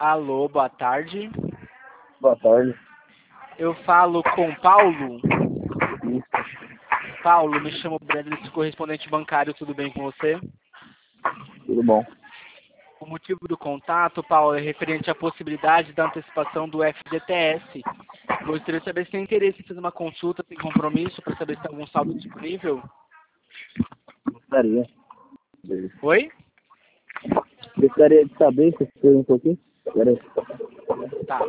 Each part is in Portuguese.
Alô, boa tarde. Boa tarde. Eu falo com Paulo. Isso, Paulo, me chamo Brandon, sou correspondente bancário, tudo bem com você? tudo bom. O motivo do contato, Paulo, é referente à possibilidade da antecipação do FGTS. Gostaria de saber se tem interesse em fazer uma consulta sem compromisso para saber se tem algum saldo disponível. Gostaria. Oi? Gostaria de saber se você um pouquinho. Peraí. Tá.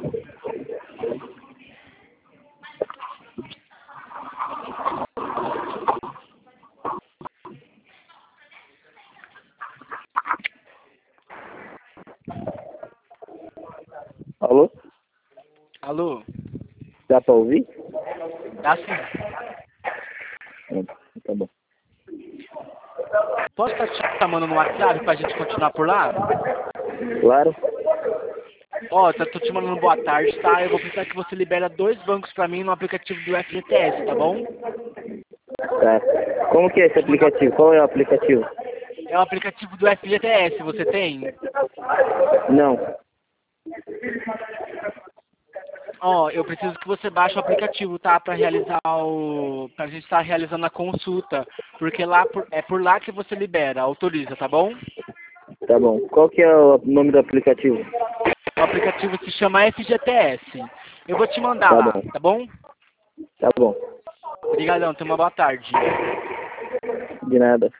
Alô? Alô? Dá pra ouvir? Dá sim. Tá bom. Posso estar te chamando no WhatsApp para a gente continuar por lá? Claro? Ó, tô te mandando boa tarde, tá? Eu vou precisar que você libera 2 bancos para mim no aplicativo do FGTS, tá bom? Tá. Como que é esse aplicativo? Qual é o aplicativo? É o aplicativo do FGTS, você tem? Não. Ó, eu preciso que você baixe o aplicativo, tá? Pra gente estar realizando a consulta. Porque é por lá que você libera, autoriza, tá bom? Tá bom. Qual que é o nome do aplicativo? O aplicativo se chama FGTS. Eu vou te mandar Tá lá, bom. tá bom? Tá bom. Obrigadão, tenha uma boa tarde. De nada.